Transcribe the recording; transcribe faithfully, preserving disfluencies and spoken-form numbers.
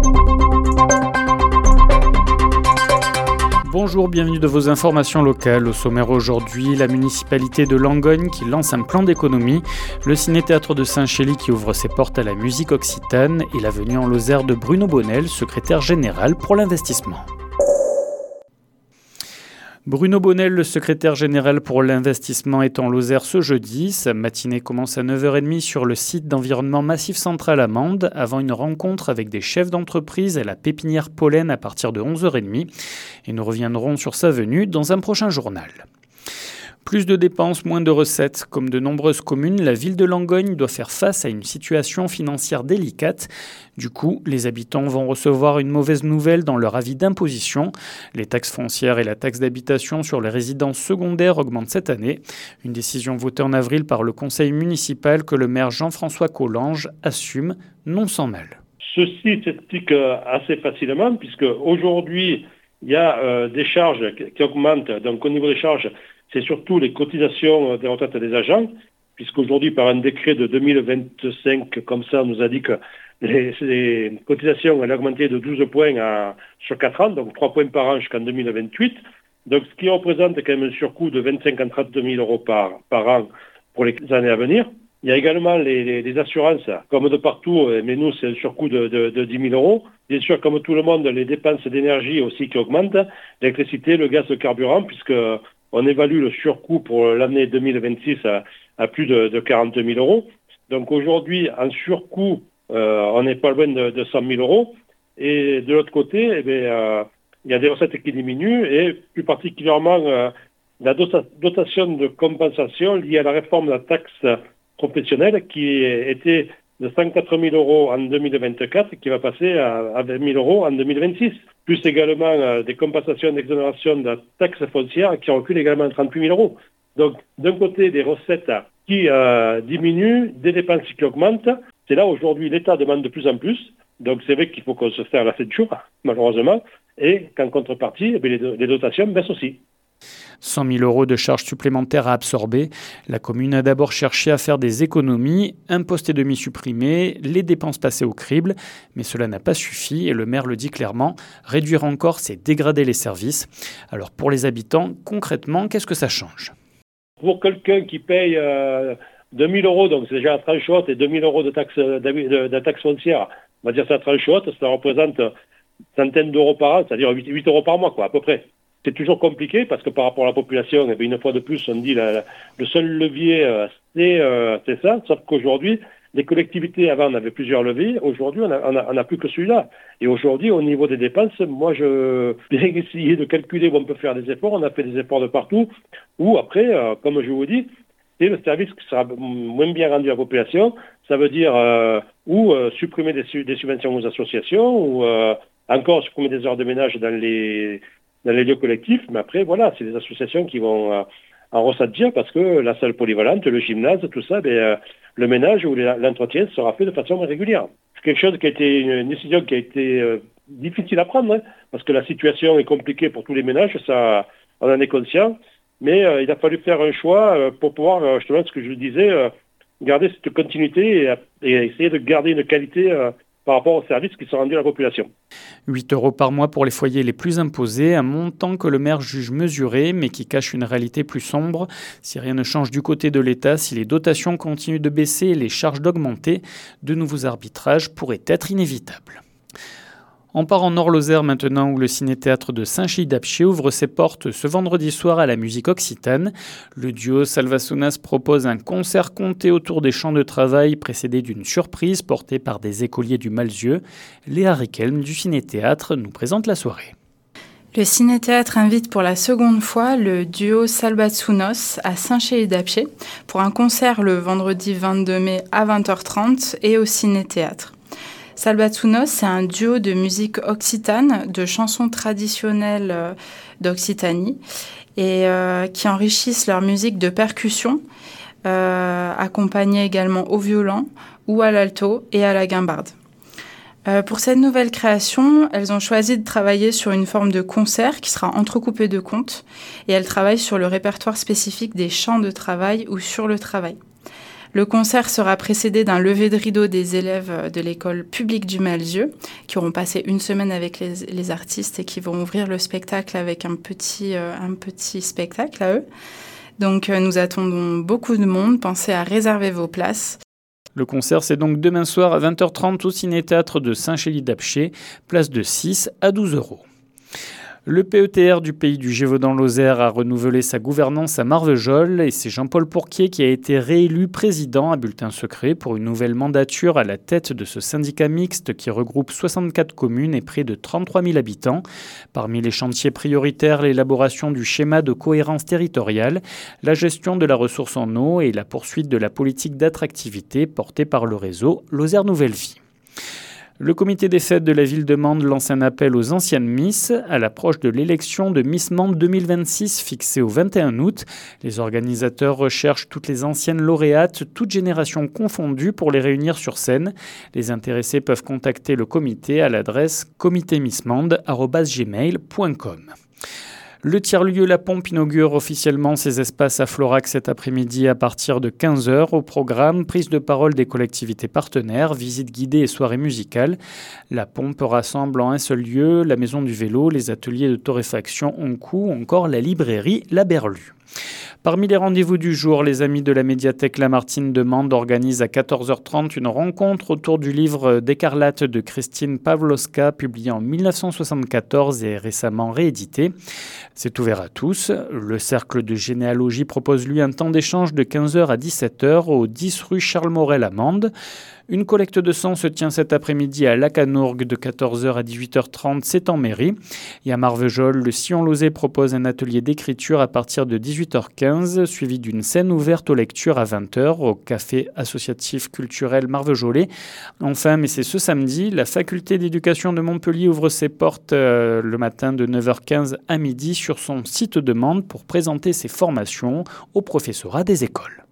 Bonjour, bienvenue de vos informations locales. Au sommaire aujourd'hui, la municipalité de Langogne qui lance un plan d'économie, le ciné-théâtre de Saint-Chély qui ouvre ses portes à la musique occitane et la venue en Lozère de Bruno Bonnel, secrétaire général pour l'investissement. Bruno Bonnel, le secrétaire général pour l'investissement, est en Lozère ce jeudi. Sa matinée commence à neuf heures trente sur le site d'environnement Massif Central à Mende, avant une rencontre avec des chefs d'entreprise à la pépinière Pollen à partir de onze heures trente. Et nous reviendrons sur sa venue dans un prochain journal. Plus de dépenses, moins de recettes. Comme de nombreuses communes, la ville de Langogne doit faire face à une situation financière délicate. Du coup, les habitants vont recevoir une mauvaise nouvelle dans leur avis d'imposition. Les taxes foncières et la taxe d'habitation sur les résidences secondaires augmentent cette année. Une décision votée en avril par le conseil municipal que le maire Jean-François Collange assume, non sans mal. Ceci s'explique assez facilement puisque aujourd'hui, il y a euh, des charges qui augmentent. Donc au niveau des charges, c'est surtout les cotisations des retraites des agents, puisqu'aujourd'hui, par un décret de deux mille vingt-cinq, comme ça, on nous a dit que les, les cotisations allaient augmenter de douze points à, sur quatre ans, donc trois points par an jusqu'en deux mille vingt-huit. Donc, ce qui représente quand même un surcoût de vingt-cinq à trente mille euros par, par an pour les années à venir. Il y a également les, les, les assurances, comme de partout, mais nous, c'est un surcoût de, de, de dix mille euros. Bien sûr, comme tout le monde, les dépenses d'énergie aussi qui augmentent, l'électricité, le gaz, le carburant, puisque on évalue le surcoût pour l'année deux mille vingt-six à, à plus de, de quarante mille euros. Donc aujourd'hui, en surcoût, euh, on n'est pas loin de, de cent mille euros. Et de l'autre côté, eh bien, euh, il y a des recettes qui diminuent et plus particulièrement euh, la dota- dotation de compensation liée à la réforme de la taxe professionnelle qui était de cent quatre mille euros en deux mille vingt-quatre qui va passer à, à vingt mille euros en deux mille vingt-six. Plus également euh, des compensations d'exonération de la taxe foncière qui reculent également à trente-huit mille euros. Donc, d'un côté, des recettes qui euh, diminuent, des dépenses qui augmentent. C'est là, aujourd'hui, l'État demande de plus en plus. Donc, c'est vrai qu'il faut qu'on se serre la ceinture, malheureusement. Et qu'en contrepartie, eh bien, les, do- les dotations baissent aussi. cent mille euros de charges supplémentaires à absorber. La commune a d'abord cherché à faire des économies, un poste et demi supprimé, les dépenses passées au crible, mais cela n'a pas suffi et le maire le dit clairement, réduire encore c'est dégrader les services. Alors pour les habitants, concrètement, qu'est-ce que ça change ? Pour quelqu'un qui paye euh, deux mille euros, donc c'est déjà la tranche haute, et deux mille euros de taxe, de, de, de taxe foncière, on va dire ça la tranche haute, ça représente une centaine d'euros par an, c'est-à-dire huit euros par mois, quoi, à peu près. C'est toujours compliqué parce que par rapport à la population, eh bien, une fois de plus, on dit la, la, le seul levier, euh, c'est, euh, c'est ça. Sauf qu'aujourd'hui, les collectivités, avant, on avait plusieurs leviers. Aujourd'hui, on n'a on a, on a plus que celui-là. Et aujourd'hui, au niveau des dépenses, moi, je vais essayer de calculer où on peut faire des efforts. On a fait des efforts de partout. Ou après, euh, comme je vous dis, c'est le service qui sera moins bien rendu à la population. Ça veut dire euh, ou euh, supprimer des, su- des subventions aux associations, ou euh, encore supprimer des heures de ménage dans les... dans les lieux collectifs, mais après, voilà, c'est les associations qui vont euh, en ressentir parce que la salle polyvalente, le gymnase, tout ça, ben, euh, le ménage ou les, l'entretien sera fait de façon régulière. C'est quelque chose qui a été, une décision qui a été euh, difficile à prendre, hein, parce que la situation est compliquée pour tous les ménages, ça, on en est conscient, mais euh, il a fallu faire un choix euh, pour pouvoir, euh, justement, ce que je disais, euh, garder cette continuité et, et essayer de garder une qualité euh, par rapport aux services qui sont rendus à la population. huit euros par mois pour les foyers les plus imposés, un montant que le maire juge mesuré, mais qui cache une réalité plus sombre. Si rien ne change du côté de l'État, si les dotations continuent de baisser et les charges d'augmenter, de nouveaux arbitrages pourraient être inévitables. On part en Nord-Lozère maintenant où le ciné-théâtre de Saint-Chély-d'Apcher ouvre ses portes ce vendredi soir à la musique occitane. Le duo Salvasunas propose un concert compté autour des champs de travail précédé d'une surprise portée par des écoliers du Malzieu. Léa Riquelme du ciné-théâtre nous présente la soirée. Le ciné-théâtre invite pour la seconde fois le duo Salvatsunos à Saint-Chély-d'Apcher pour un concert le vendredi vingt-deux mai à vingt heures trente et au ciné-théâtre. Salvatsunos, c'est un duo de musique occitane, de chansons traditionnelles euh, d'Occitanie et euh, qui enrichissent leur musique de percussion, euh, accompagnée également au violon ou à l'alto et à la guimbarde. Euh, pour cette nouvelle création, elles ont choisi de travailler sur une forme de concert qui sera entrecoupé de contes et elles travaillent sur le répertoire spécifique des chants de travail ou sur le travail. Le concert sera précédé d'un lever de rideau des élèves de l'école publique du Malzieu, qui auront passé une semaine avec les, les artistes et qui vont ouvrir le spectacle avec un petit, euh, un petit spectacle à eux. Donc euh, nous attendons beaucoup de monde, pensez à réserver vos places. Le concert, c'est donc demain soir à vingt heures trente au Ciné-Théâtre de Saint-Chély-d'Apcher, place de six à douze euros. Le P E T R du Pays du Gévaudan-Lozère a renouvelé sa gouvernance à Marvejols et c'est Jean-Paul Pourquier qui a été réélu président à bulletin secret pour une nouvelle mandature à la tête de ce syndicat mixte qui regroupe soixante-quatre communes et près de trente-trois mille habitants. Parmi les chantiers prioritaires, l'élaboration du schéma de cohérence territoriale, la gestion de la ressource en eau et la poursuite de la politique d'attractivité portée par le réseau Lozère Nouvelle Vie. Le comité des fêtes de la ville de Mende lance un appel aux anciennes Miss à l'approche de l'élection de Miss Mende deux mille vingt-six fixée au vingt et un août. Les organisateurs recherchent toutes les anciennes lauréates, toutes générations confondues, pour les réunir sur scène. Les intéressés peuvent contacter le comité à l'adresse comité miss mende arobase gmail point com. Le tiers-lieu La Pompe inaugure officiellement ses espaces à Florac cet après-midi à partir de quinze heures. Au programme, prise de parole des collectivités partenaires, visites guidées et soirées musicales. La Pompe rassemble en un seul lieu la maison du vélo, les ateliers de torréfaction Oncoup ou encore la librairie La Berlue. Parmi les rendez-vous du jour, les amis de la médiathèque Lamartine de Mende organisent à quatorze heures trente une rencontre autour du livre d'Écarlate de Christine Pawlowska, publié en mille neuf cent soixante-quatorze et récemment réédité. C'est ouvert à tous. Le cercle de généalogie propose lui un temps d'échange de quinze heures à dix-sept heures au dix rue Charles Morel à Mende. Une collecte de sang se tient cet après-midi à Lacanourgue de quatorze heures à dix-huit heures trente, c'est en mairie. Et à Marvejols, le Sillon Lauzet propose un atelier d'écriture à partir de dix-huit heures quinze, suivi d'une scène ouverte aux lectures à vingt heures au café associatif culturel Marvejolais. Enfin, mais c'est ce samedi, la faculté d'éducation de Montpellier ouvre ses portes euh, le matin de neuf heures quinze à midi sur son site de Mende pour présenter ses formations au professorat des écoles.